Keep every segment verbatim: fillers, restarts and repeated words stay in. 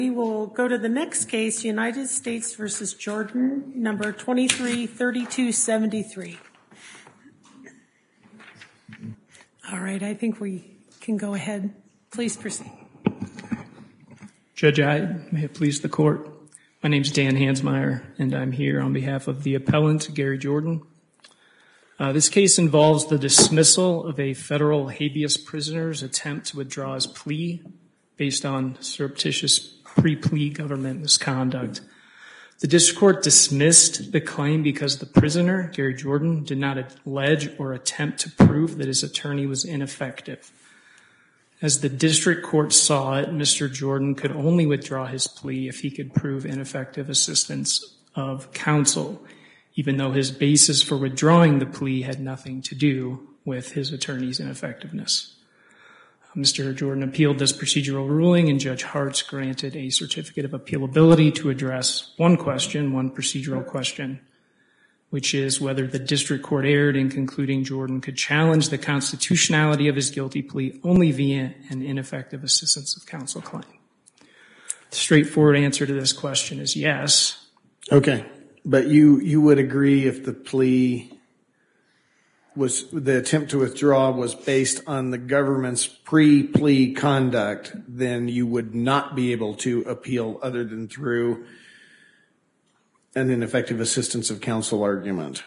We will go to the next case, United States versus Jordan, number twenty-three thirty-two seventy-three. All right, I think we can go ahead. Please proceed. Judge, I may it please the court. My name is Dan Hansmeyer, and I'm here on behalf of the appellant, Gary Jordan. Uh, this case involves the dismissal of a federal habeas prisoner's attempt to withdraw his plea based on surreptitious pre-plea government misconduct. The district court dismissed the claim because the prisoner, Gary Jordan, did not allege or attempt to prove that his attorney was ineffective. As the district court saw it, Mister Jordan could only withdraw his plea if he could prove ineffective assistance of counsel, even though his basis for withdrawing the plea had nothing to do with his attorney's ineffectiveness. Mister Jordan appealed this procedural ruling, and Judge Hartz granted a certificate of appealability to address one question, one procedural question, which is whether the district court erred in concluding Jordan could challenge the constitutionality of his guilty plea only via an ineffective assistance of counsel claim. The straightforward answer to this question is yes. Okay, but you, you would agree if the plea was, the attempt to withdraw was based on the government's pre-plea conduct, then you would not be able to appeal other than through an ineffective assistance of counsel argument.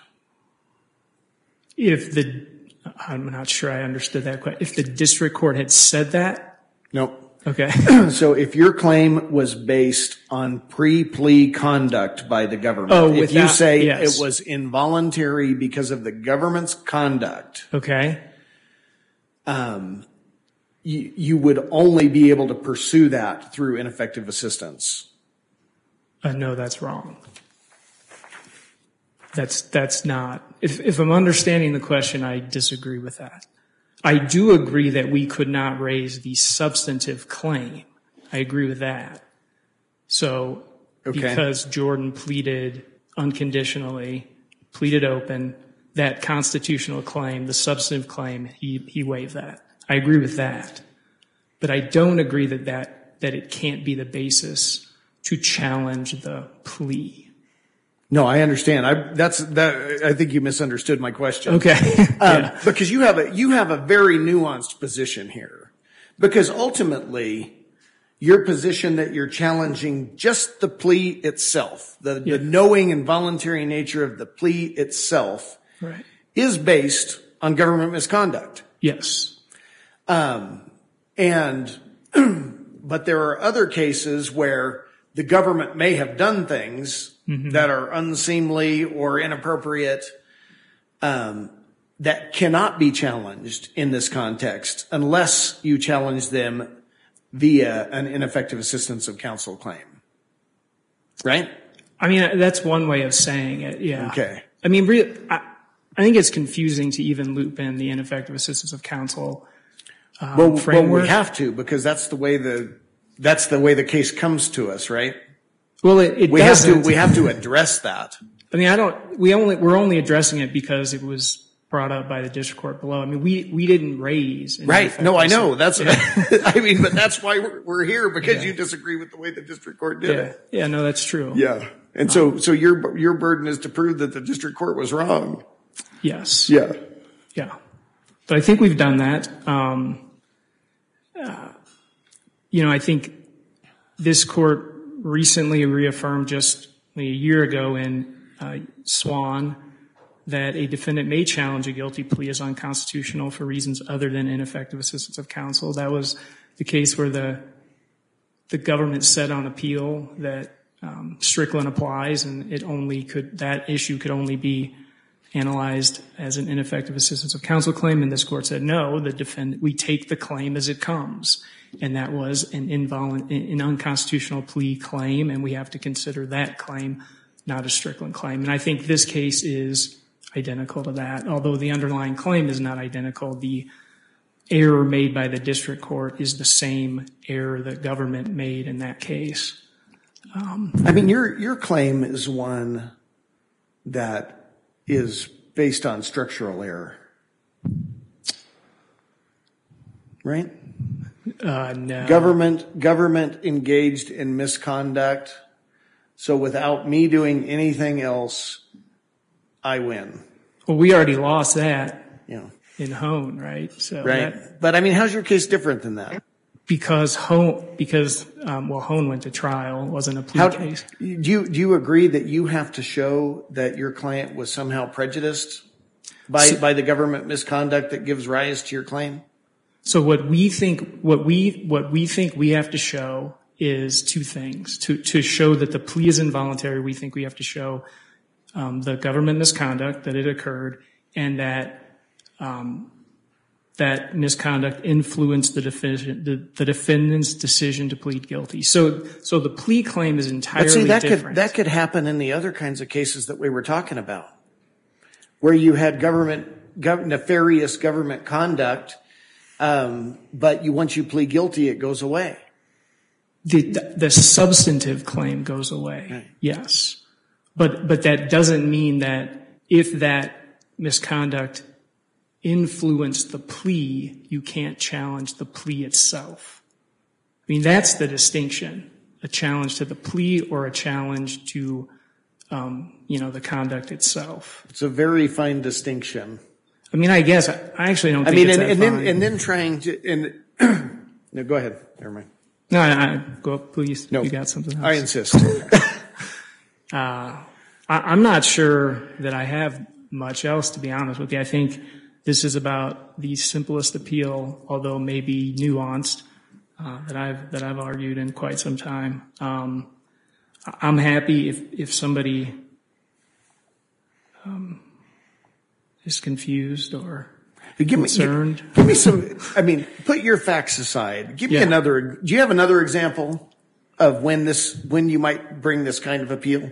If the, I'm not sure I understood that question. If the district court had said that? Nope. Okay. So if your claim was based on pre-plea conduct by the government, oh, if without, you say yes. it was involuntary because of the government's conduct, okay, um, you, you would only be able to pursue that through ineffective assistance. Uh, no, that's wrong. That's that's not. If if I'm understanding the question, I disagree with that. I do agree that we could not raise the substantive claim. I agree with that. So okay. Because Jordan pleaded unconditionally, pleaded open, that constitutional claim, the substantive claim, he, he waived that. I agree with that. But I don't agree that, that, that it can't be the basis to challenge the plea. No, I understand. I that's that. I think you misunderstood my question. Okay, um, yeah. Because you have a you have a very nuanced position here. Because ultimately, your position that you're challenging just the plea itself, the, yeah. the knowing and voluntary nature of the plea itself, right. is based on government misconduct. Yes. Um, and but there are other cases where the government may have done things Mm-hmm. that are unseemly or inappropriate, um, that cannot be challenged in this context unless you challenge them via an ineffective assistance of counsel claim. Right? I mean, that's one way of saying it, yeah. Okay. I mean, re- I, I think it's confusing to even loop in the ineffective assistance of counsel um, well, framework. Well, we have to, because that's the way the, that's the way the case comes to us, right? Well, it, it we have doesn't. to we have to address that. I mean, I don't. We only we're only addressing it because it was brought up by the district court below. I mean, we we didn't raise. Right. No, I know. That's. Yeah. I mean, but that's why we're, we're here, because yeah. you disagree with the way the district court did yeah. it. Yeah. No, that's true. Yeah. And so um, so your your burden is to prove that the district court was wrong. Yes. Yeah. Yeah. But I think we've done that. Um, uh, you know, I think this court recently reaffirmed just a year ago in uh, Swan that a defendant may challenge a guilty plea as unconstitutional for reasons other than ineffective assistance of counsel. That was the case where the the government said on appeal that um, Strickland applies, and it only could that issue could only be analyzed as an ineffective assistance of counsel claim. And this court said no, the defendant we take the claim as it comes. And that was an involuntary, an unconstitutional plea claim, and we have to consider that claim not a Strickland claim. And I think this case is identical to that. Although the underlying claim is not identical, the error made by the district court is the same error that government made in that case. Um, I mean, your your claim is one that is based on structural error, right? Uh, no. Government, government engaged in misconduct. So without me doing anything else, I win. Well, we already lost that Yeah. in Hone, right? So Right. that, But I mean, how's your case different than that? because Hone, because, um, well, Hone went to trial, it wasn't a plea How, case. do you, do you agree that you have to show that your client was somehow prejudiced by, So- by the government misconduct that gives rise to your claim? So what we think, what we, what we think we have to show is two things. To, to show that the plea is involuntary, we think we have to show, um, the government misconduct, that it occurred, and that, um, that misconduct influenced the, defi- the, the defendant's decision to plead guilty. So, so the plea claim is entirely But see, that different. could, that could happen in the other kinds of cases that we were talking about, where you had government, gov- nefarious government conduct, um, but you, once you plead guilty, it goes away. The, the substantive claim goes away, Right. yes. But, but that doesn't mean that if that misconduct influenced the plea, you can't challenge the plea itself. I mean, that's the distinction, a challenge to the plea or a challenge to, um, you know, the conduct itself. It's a very fine distinction. I mean, I guess, I actually don't I think mean, it's and, that and then, fine. and then trying to, and, no, go ahead. Never mind. No, I, I, go up, please. No. You got something else? I insist. Uh, I, I'm not sure that I have much else, to be honest with you. I think this is about the simplest appeal, although maybe nuanced, uh, that I've that I've argued in quite some time. Um, I'm happy if if somebody um, is confused or Give me, concerned. give, give me some, I mean, put your facts aside. Give me Yeah. another, do you have another example of when this, when you might bring this kind of appeal?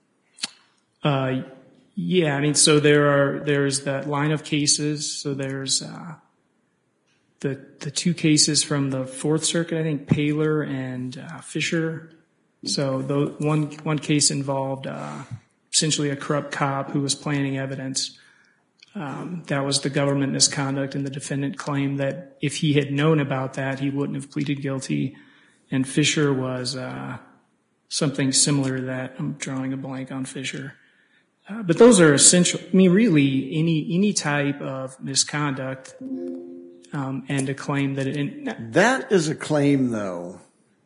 Uh, yeah, I mean, so there are, there's that line of cases. So there's, uh, the, the two cases from the Fourth Circuit, I think Paler and, uh, Fisher. So the one, one case involved, uh, essentially a corrupt cop who was planting evidence. Um, that was the government misconduct, and the defendant claimed that if he had known about that, he wouldn't have pleaded guilty. And Fisher was, uh, something similar to that. I'm drawing a blank on Fisher. Uh, but those are essential. I mean, really, any any type of misconduct, um, and a claim that it. That is a claim, though,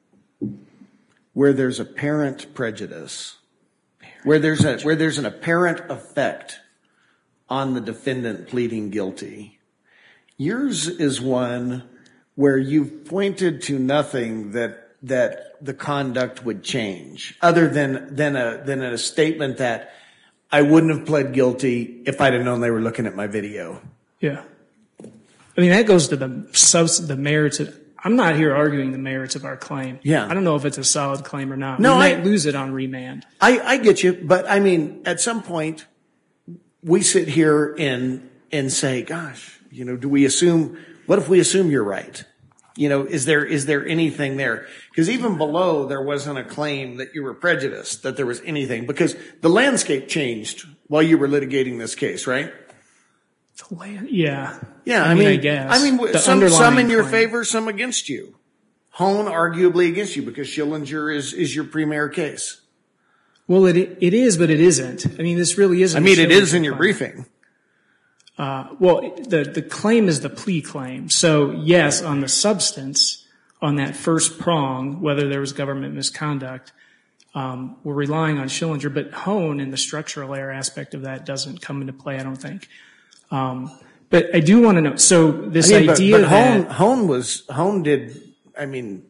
where there's apparent prejudice, where there's a where there's an apparent effect on the defendant pleading guilty. Yours is one where you've pointed to nothing that that the conduct would change, other than than a than a statement that I wouldn't have pled guilty if I'd have known they were looking at my video. Yeah. I mean, that goes to the subs, the merits of, I'm not here arguing the merits of our claim. Yeah. I don't know if it's a solid claim or not. No, we I- might lose it on remand. I, I get you, but I mean, at some point, we sit here and and say, gosh, you know, do we assume, what if we assume you're right? You know, is there is there anything there? Because even below, there wasn't a claim that you were prejudiced, that there was anything, because the landscape changed while you were litigating this case, right? The land, yeah. Yeah, I, I mean, mean, I guess. I mean, The some, some underlying in your claim. favor, some against you. Hone arguably against you because Schillinger is is your premier case. Well, it it is, but it isn't. I mean, this really isn't. I mean, a it is in Schillinger your claim. briefing. Uh, well, the, the claim is the plea claim. So yes, on the substance, on that first prong, whether there was government misconduct, um, we're relying on Schillinger, but Hone and the structural error aspect of that doesn't come into play, I don't think. Um, but I do want to know, so this I mean, but, idea but Hone, that, Hone was, Hone did, I mean,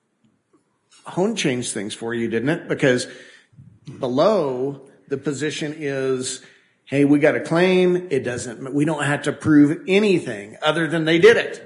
Hone changed things for you, didn't it? Because below, the position is, hey, we got a claim. It doesn't, we don't have to prove anything other than they did it.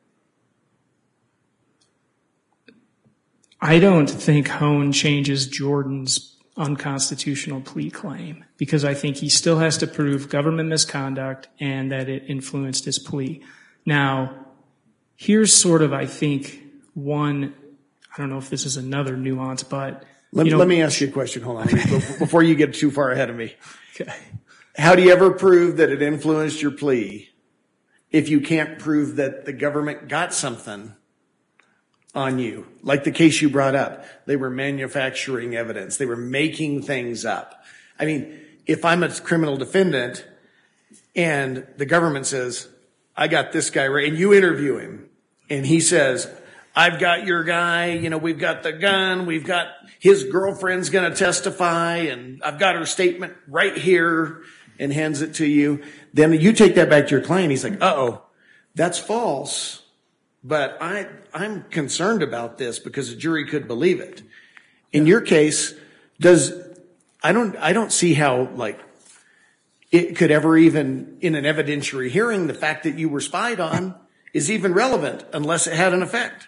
I don't think Hone changes Jordan's unconstitutional plea claim, because I think he still has to prove government misconduct and that it influenced his plea. Now, here's sort of, I think, one, I don't know if this is another nuance, but Let, you know, let me ask you a question. Hold on. Before you get too far ahead of me. Okay. How do you ever prove that it influenced your plea if you can't prove that the government got something on you, like the case you brought up. They were manufacturing evidence. They were making things up. I mean, if I'm a criminal defendant and the government says, I got this guy right, and you interview him, and he says, I've got your guy, you know, we've got the gun, we've got his girlfriend's going to testify, and I've got her statement right here, and hands it to you, then you take that back to your client. He's like, uh-oh, that's false. But I, I'm concerned about this because the jury could believe it. In your case, does, I don't, I don't see how, like, it could ever even, in an evidentiary hearing, the fact that you were spied on is even relevant unless it had an effect.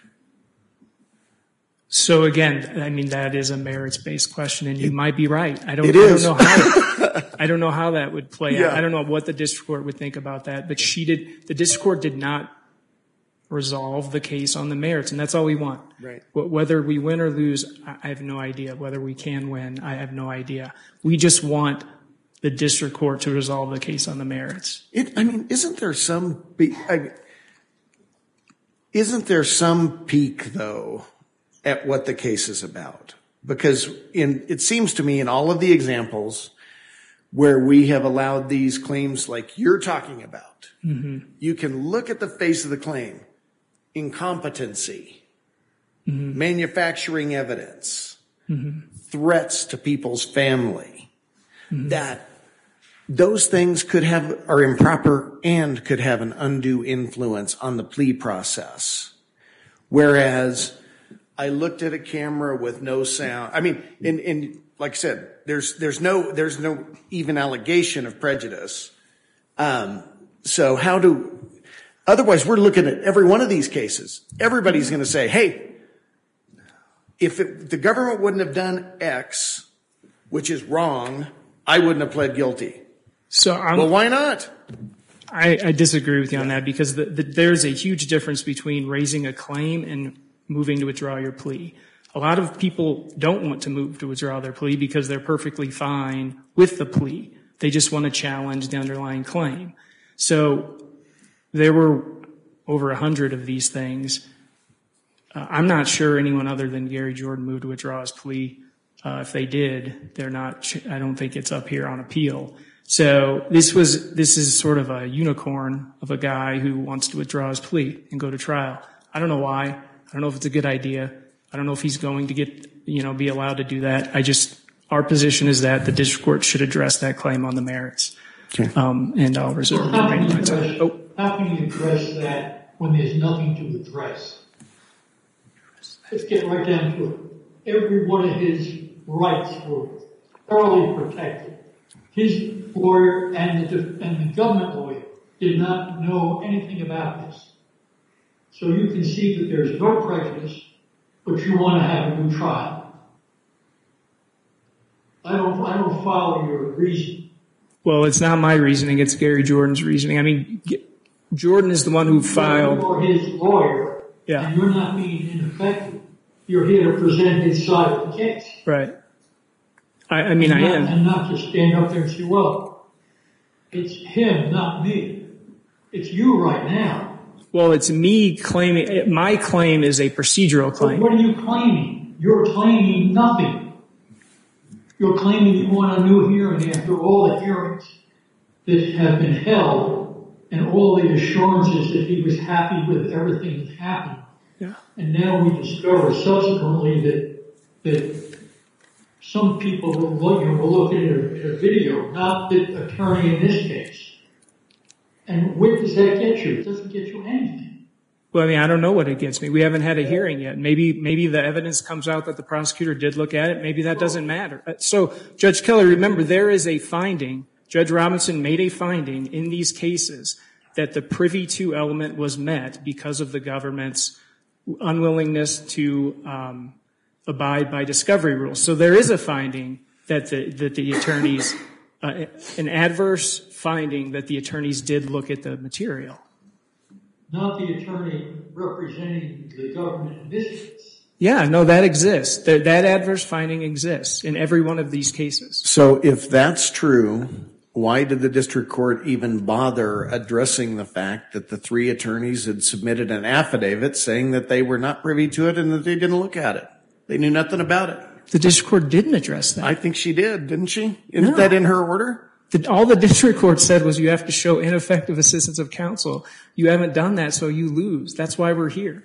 So again, I mean, that is a merits-based question, and you might be right. I don't, It I is. don't know how, I don't know how that would play Yeah. out. I don't know what the district court would think about that, but she did, the district court did not resolve the case on the merits, and that's all we want. Right. Wh- Whether we win or lose, I I have no idea. Whether we can win, I have no idea. We just want the district court to resolve the case on the merits. It, I mean, isn't there some, be- I, isn't there some peak, though, at what the case is about? Because in, it seems to me in all of the examples where we have allowed these claims like you're talking about, mm-hmm. you can look at the face of the claim. Incompetency, mm-hmm. manufacturing evidence, mm-hmm. threats to people's family, mm-hmm. that those things could have, are improper and could have an undue influence on the plea process. Whereas I looked at a camera with no sound. I mean, in, in, like I said, there's, there's no, there's no even allegation of prejudice. Um, so how do, otherwise, we're looking at every one of these cases. Everybody's going to say, hey, if it, the government wouldn't have done X, which is wrong, I wouldn't have pled guilty. So I'm, well, why not? I, I disagree with you on that because the, the, there's a huge difference between raising a claim and moving to withdraw your plea. A lot of people don't want to move to withdraw their plea because they're perfectly fine with the plea. They just want to challenge the underlying claim. So there were over a hundred of these things. Uh, I'm not sure anyone other than Gary Jordan moved to withdraw his plea. Uh, if they did, they're not, I don't think it's up here on appeal. So this was, this is sort of a unicorn of a guy who wants to withdraw his plea and go to trial. I don't know why. I don't know if it's a good idea. I don't know if he's going to get, you know, be allowed to do that. I just, our position is that the district court should address that claim on the merits. Okay. Um, and I'll reserve the remaining my time. Oh. How can you address that when there's nothing to address? Let's get right down to it. Every one of his rights were thoroughly protected. His lawyer and the, and the government lawyer did not know anything about this. So you can see that there's no prejudice, but you want to have a new trial. I don't, I don't follow your reason. Well, it's not my reasoning. It's Gary Jordan's reasoning. I mean, Jordan is the one who filed. You're his lawyer, yeah. and you're not being ineffective. You're here to present his side of the case. Right. I, I mean, and I not, am. And not just stand up there and say, well, it's him, not me. It's you right now. Well, it's me claiming, my claim is a procedural claim. But what are you claiming? You're claiming nothing. You're claiming you want a new hearing after all the hearings that have been held and all the assurances that he was happy with everything that happened. Yeah. And now we discover subsequently that that some people will look, you know, will look at a, at a video, not the attorney in this case. And where does that get you? It doesn't get you anything. Well, I mean, I don't know what it gets me. We haven't had a hearing yet. Maybe, maybe the evidence comes out that the prosecutor did look at it. Maybe that doesn't matter. So, Judge Keller, remember, there is a finding. Judge Robinson made a finding in these cases that the privy to element was met because of the government's unwillingness to um, abide by discovery rules. So there is a finding that the, that the attorneys, uh, an adverse finding that the attorneys did look at the material. Not the attorney representing the government in this case. Yeah, no, that exists. That, that adverse finding exists in every one of these cases. So if that's true, why did the district court even bother addressing the fact that the three attorneys had submitted an affidavit saying that they were not privy to it and that they didn't look at it? They knew nothing about it. The district court didn't address that. I think she did, didn't she? Isn't No. that in her order? The, all the district court said was you have to show ineffective assistance of counsel. You haven't done that, so you lose. That's why we're here.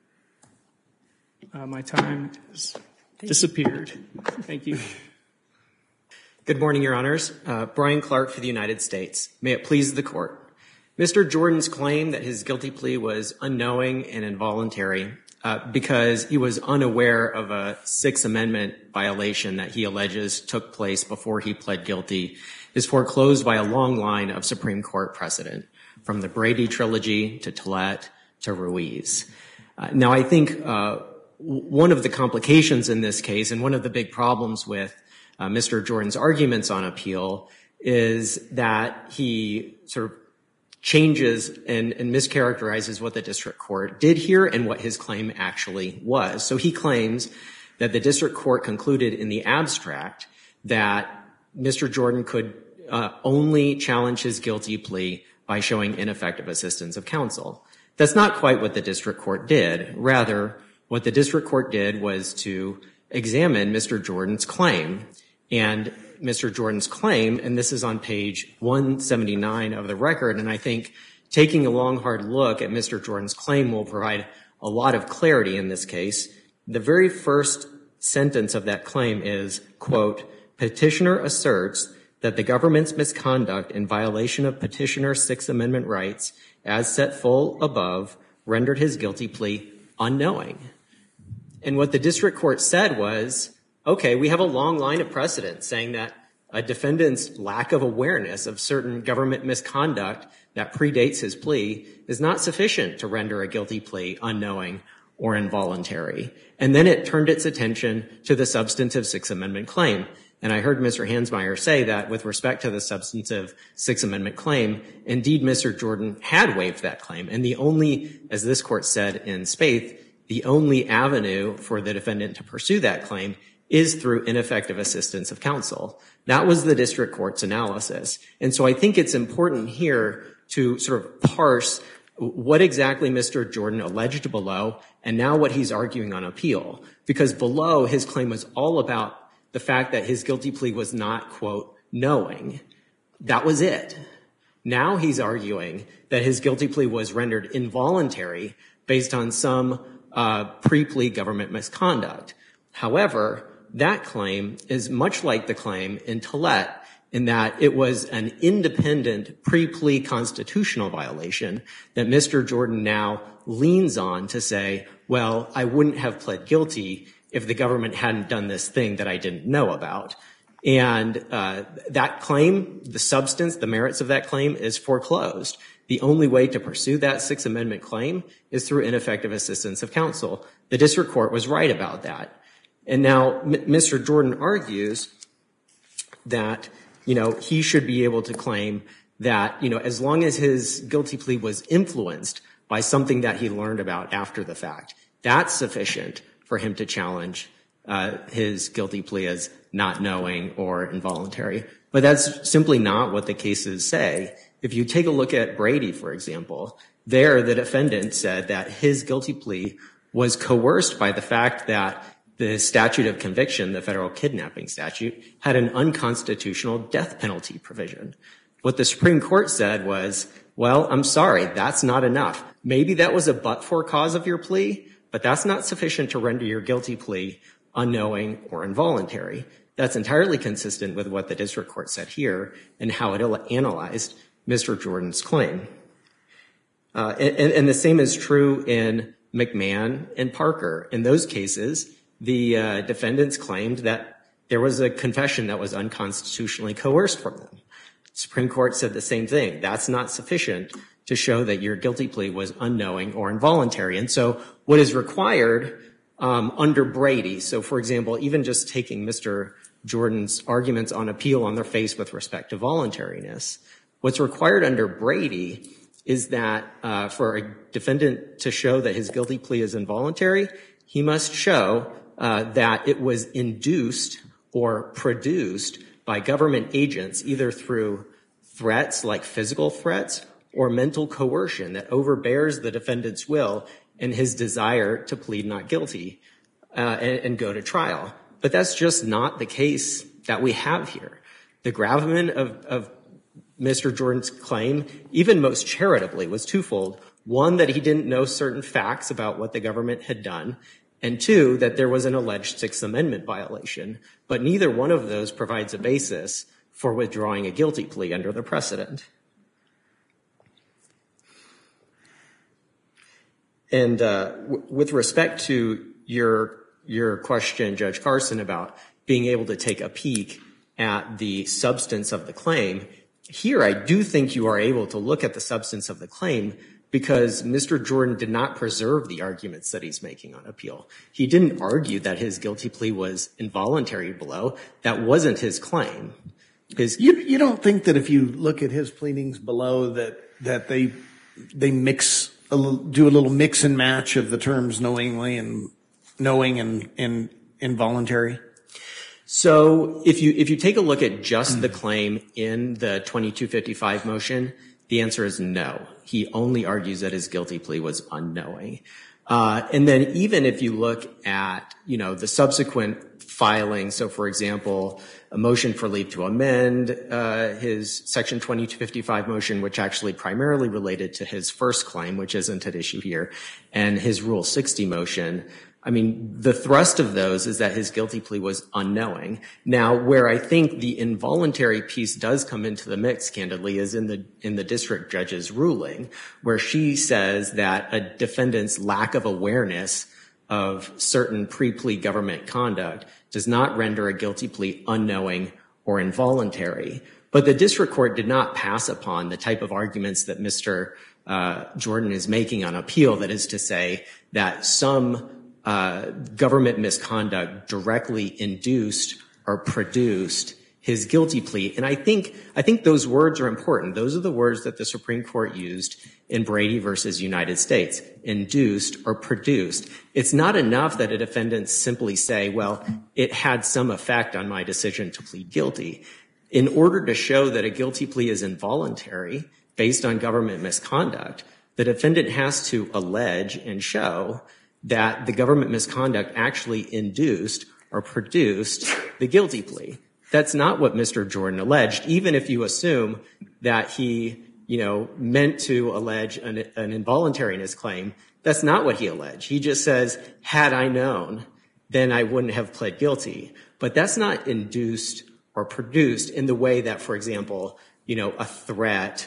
Uh, my time has disappeared. Thank you. Good morning, Your Honors. Uh, Brian Clark for the United States. May it please the court. Mister Jordan's claim that his guilty plea was unknowing and involuntary uh, because he was unaware of a Sixth Amendment violation that he alleges took place before he pled guilty is foreclosed by a long line of Supreme Court precedent, from the Brady trilogy to Tillett to Ruiz. Uh, now, I think uh, one of the complications in this case and one of the big problems with uh, Mister Jordan's arguments on appeal is that he sort of changes and, and mischaracterizes what the district court did here and what his claim actually was. So he claims that the district court concluded in the abstract that Mister Jordan could uh, only challenge his guilty plea by showing ineffective assistance of counsel. That's not quite what the district court did. Rather, what the district court did was to examine Mister Jordan's claim. And Mister Jordan's claim, and this is on page one seventy-nine of the record, and I think taking a long, hard look at Mister Jordan's claim will provide a lot of clarity in this case. The very first sentence of that claim is, quote, petitioner asserts that the government's misconduct in violation of petitioner's Sixth Amendment rights, as set full above, rendered his guilty plea unknowing. And what the district court said was, okay, we have a long line of precedent saying that a defendant's lack of awareness of certain government misconduct that predates his plea is not sufficient to render a guilty plea unknowing or involuntary. And then it turned its attention to the substantive Sixth Amendment claim. And I heard Mister Hansmeier say that with respect to the substantive Sixth Amendment claim, indeed Mister Jordan had waived that claim. And the only, as this court said in Spaeth, the only avenue for the defendant to pursue that claim is through ineffective assistance of counsel. That was the district court's analysis. And so I think it's important here to sort of parse what exactly Mister Jordan alleged below and now what he's arguing on appeal. Because below, his claim was all about the fact that his guilty plea was not, quote, knowing. That was it. Now he's arguing that his guilty plea was rendered involuntary based on some uh, pre-plea government misconduct. However, that claim is much like the claim in Tillett in that it was an independent pre-plea constitutional violation that Mister Jordan now leans on to say, well, I wouldn't have pled guilty if the government hadn't done this thing that I didn't know about. And uh, that claim, the substance, the merits of that claim is foreclosed. The only way to pursue that Sixth Amendment claim is through ineffective assistance of counsel. The district court was right about that. And now M- Mister Jordan argues that, you know, he should be able to claim that, you know, as long as his guilty plea was influenced by something that he learned about after the fact, that's sufficient for him to challenge uh, his guilty plea as not knowing or involuntary. But that's simply not what the cases say. If you take a look at Brady, for example, there the defendant said that his guilty plea was coerced by the fact that the statute of conviction, the federal kidnapping statute, had an unconstitutional death penalty provision. What the Supreme Court said was, well, I'm sorry, that's not enough. Maybe that was a but-for cause of your plea, but that's not sufficient to render your guilty plea unknowing or involuntary. That's entirely consistent with what the district court said here and how it analyzed Mister Jordan's claim. Uh, and, and the same is true in McMahon and Parker. In those cases, the uh, defendants claimed that there was a confession that was unconstitutionally coerced from them. The Supreme Court said the same thing. That's not sufficient to show that your guilty plea was unknowing or involuntary. And so what is required um, under Brady, so for example, even just taking Mister Jordan's arguments on appeal on their face with respect to voluntariness, what's required under Brady is that uh, for a defendant to show that his guilty plea is involuntary, he must show uh, that it was induced or produced by government agents, either through threats like physical threats or mental coercion that overbears the defendant's will and his desire to plead not guilty uh, and, and go to trial. But that's just not the case that we have here. The gravamen of, of Mister Jordan's claim, even most charitably, was twofold. One, that he didn't know certain facts about what the government had done, and two, that there was an alleged Sixth Amendment violation. But neither one of those provides a basis for withdrawing a guilty plea under the precedent. And uh, w- with respect to your your question, Judge Carson, about being able to take a peek at the substance of the claim, here I do think you are able to look at the substance of the claim because Mister Jordan did not preserve the arguments that he's making on appeal. He didn't argue that his guilty plea was involuntary below. That wasn't his claim. His You, you don't think that if you look at his pleadings below that that they they mix a little, do a little mix and match of the terms knowingly and knowing and, and involuntary? So if you if you take a look at just the claim in the twenty-two fifty-five motion, the answer is no. He only argues that his guilty plea was unknowing. Uh, and then even if you look at, you know, the subsequent filing, so for example, a motion for leave to amend uh, his section twenty-two fifty-five motion, which actually primarily related to his first claim, which isn't at issue here, and his Rule sixty motion, I mean, the thrust of those is that his guilty plea was unknowing. Now, where I think the involuntary piece does come into the mix, candidly, is in the in the district judge's ruling, where she says that a defendant's lack of awareness of certain pre-plea government conduct does not render a guilty plea unknowing or involuntary. But the district court did not pass upon the type of arguments that Mister Uh, Jordan is making on appeal, that is to say that some Uh, government misconduct directly induced or produced his guilty plea. And I think, I think those words are important. Those are the words that the Supreme Court used in Brady versus United States, induced or produced. It's not enough that a defendant simply say, well, it had some effect on my decision to plead guilty. In order to show that a guilty plea is involuntary based on government misconduct, the defendant has to allege and show that the government misconduct actually induced or produced the guilty plea. That's not what Mister Jordan alleged, even if you assume that he, you know, meant to allege an, an involuntariness claim. That's not what he alleged. He just says, had I known, then I wouldn't have pled guilty. But that's not induced or produced in the way that, for example, you know, a threat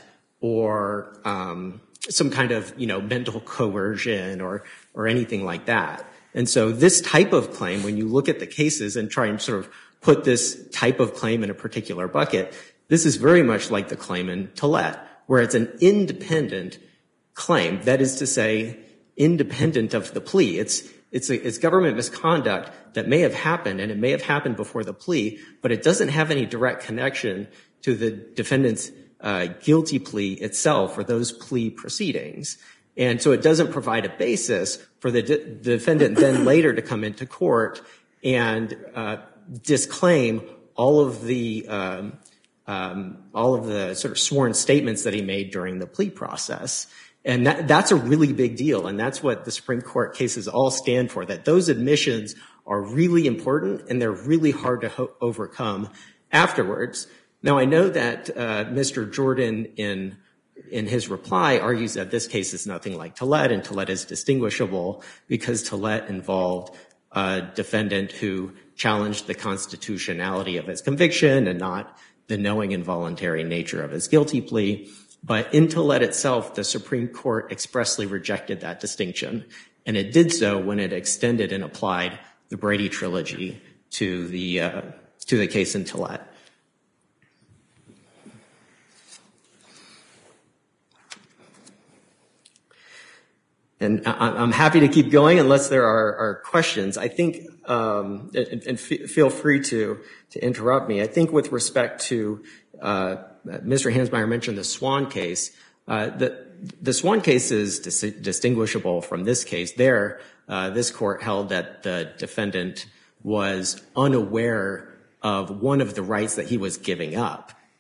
or um some kind of, you know, mental coercion or, or anything like that. And so this type of claim, when you look at the cases and try and sort of put this type of claim in a particular bucket, this is very much like the claim in Tillett, where it's an independent claim. That is to say, independent of the plea. It's, it's, a, it's government misconduct that may have happened, and it may have happened before the plea, but it doesn't have any direct connection to the defendant's Uh, guilty plea itself or those plea proceedings. And so it doesn't provide a basis for the, de- the defendant then later to come into court and uh, disclaim all of the um, um, all of the sort of sworn statements that he made during the plea process. And that, that's a really big deal, and that's what the Supreme Court cases all stand for, that those admissions are really important and they're really hard to ho- overcome afterwards. Now, I know that uh, Mister Jordan, in in his reply, argues that this case is nothing like Tillett, and Tillett is distinguishable because Tillett involved a defendant who challenged the constitutionality of his conviction and not the knowing involuntary nature of his guilty plea. But in Tillett itself, the Supreme Court expressly rejected that distinction, and it did so when it extended and applied the Brady trilogy to the uh, to the case in Tillett. And I'm happy to keep going unless there are, are questions. I think, um, and, and f- feel free to, to interrupt me. I think with respect to, uh, Mister Hansmeier mentioned the Swan case. Uh, the, the Swan case is dis- distinguishable from this case. There, uh, this court held that the defendant was unaware of one of the rights that he was giving up.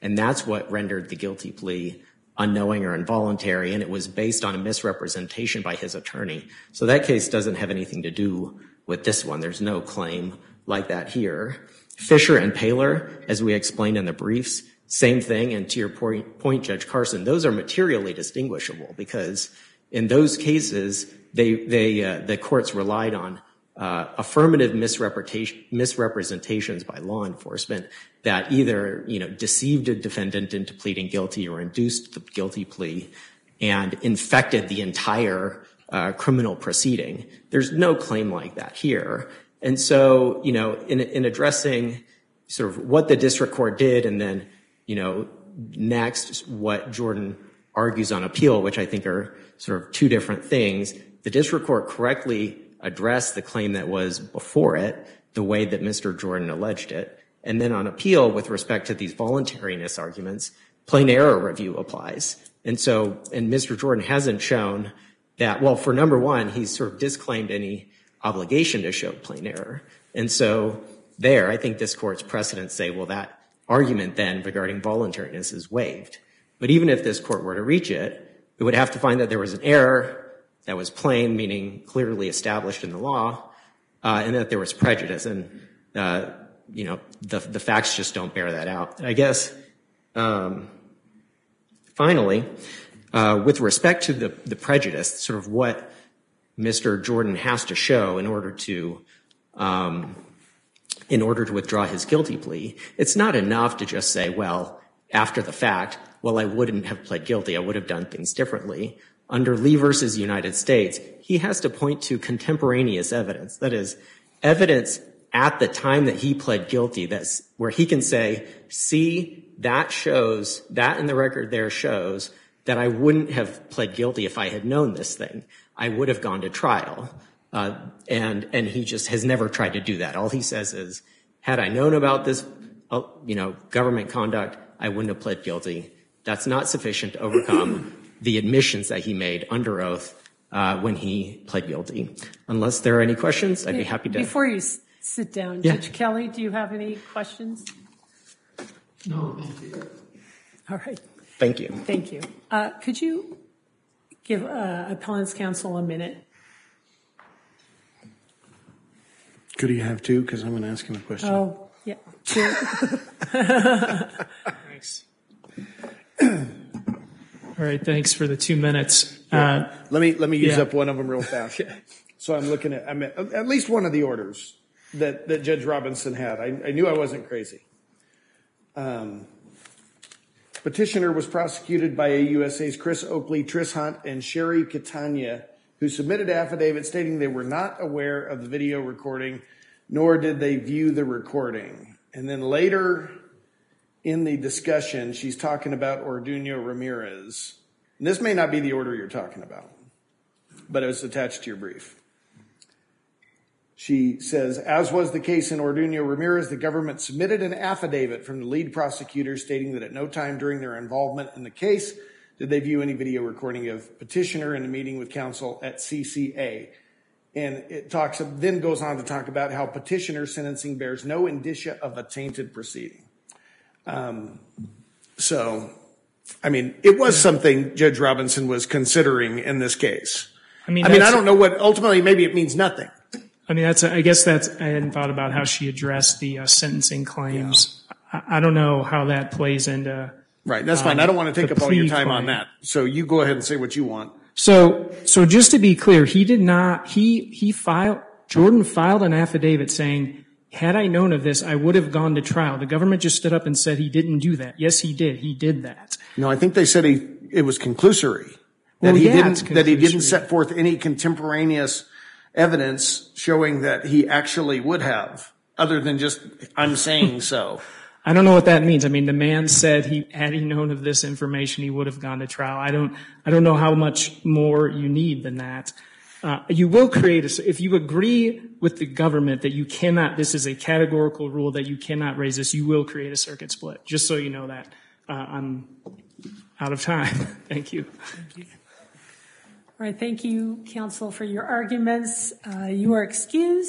And that's what rendered the guilty plea unknowing or involuntary, and it was based on a misrepresentation by his attorney. So that case doesn't have anything to do with this one. There's no claim like that here. Fisher and Paler, as we explained in the briefs, same thing. And to your point, point, Judge Carson, those are materially distinguishable because in those cases, they, they, uh, the courts relied on uh, affirmative misrepresentation, misrepresentations by law enforcement that either, you know, deceived a defendant into pleading guilty or induced the guilty plea and infected the entire uh, criminal proceeding. There's no claim like that here. And so, you know, in, in addressing sort of what the district court did and then, you know, next what Jordan argues on appeal, which I think are sort of two different things, the district court correctly addressed the claim that was before it the way that Mister Jordan alleged it. And then on appeal, with respect to these voluntariness arguments, plain error review applies. And so, and Mister Jordan hasn't shown that, well, for number one, he's sort of disclaimed any obligation to show plain error. And so there, I think this court's precedents say, well, that argument then regarding voluntariness is waived. But even if this court were to reach it, it would have to find that there was an error that was plain, meaning clearly established in the law, uh, and that there was prejudice. And, uh, you know, the, the facts just don't bear that out. I guess, um, finally, uh, with respect to the, the prejudice, sort of what Mister Jordan has to show in order to, um, in order to withdraw his guilty plea, it's not enough to just say, well, after the fact, well, I wouldn't have pled guilty. I would have done things differently. Under Lee versus United States, he has to point to contemporaneous evidence. That is, evidence at the time that he pled guilty, that's where he can say, see, that shows, that in the record there shows that I wouldn't have pled guilty if I had known this thing. I would have gone to trial. Uh, and, and he just has never tried to do that. All he says is, had I known about this, uh, you know, government conduct, I wouldn't have pled guilty. That's not sufficient to overcome the admissions that he made under oath uh, when he pled guilty. Unless there are any questions, I'd be happy to. Before you s- sit down, Yeah. Judge Kelly, do you have any questions? No, thank you. All right. Thank you. Thank you. Uh, could you give uh, appellant's counsel a minute? Could he have two? Because I'm going to ask him a question. Oh, yeah. Sure. Thanks. All right, thanks for the two minutes. Uh, Let me let me use yeah. up one of them real fast. So I'm looking at I'm at, at least one of the orders that, that Judge Robinson had. I, I knew I wasn't crazy. Um, petitioner was prosecuted by A U S A's Chris Oakley, Tris Hunt, and Sherry Catania, who submitted affidavits stating they were not aware of the video recording, nor did they view the recording. And then later in the discussion, she's talking about Orduno Ramirez. And this may not be the order you're talking about, but it was attached to your brief. She says, as was the case in Orduno Ramirez, the government submitted an affidavit from the lead prosecutor stating that at no time during their involvement in the case did they view any video recording of petitioner in a meeting with counsel at C C A. And it talks, then goes on to talk about how petitioner sentencing bears no indicia of a tainted proceeding. Um, so, I mean, it was something Judge Robinson was considering in this case. I mean, I mean, I that's- don't know what, ultimately, maybe it means nothing. I mean, that's, I guess that's, I hadn't thought about how she addressed the uh, sentencing claims. I, I don't know how that plays into. Right, that's fine. I don't want to take the up all your plea time on claim. that. So you go ahead and say what you want. So, so just to be clear, he did not, he, he filed, Jordan filed an affidavit saying, had I known of this, I would have gone to trial. The government just stood up and said he didn't do that. Yes, he did. He did that. No, I think they said he, it was conclusory. Well, That he yeah, it's didn't, that he didn't conclusory. set forth any contemporaneous evidence showing that he actually would have, other than just, I'm saying so. I don't know what that means. I mean, the man said he, had he known of this information, he would have gone to trial. I don't, I don't know how much more you need than that. Uh, you will create a, if you agree with the government that you cannot, this is a categorical rule that you cannot raise this, you will create a circuit split. Just so you know that. Uh, I'm out of time. Thank you. Thank you. All right. Thank you, counsel, for your arguments. Uh, you are excused.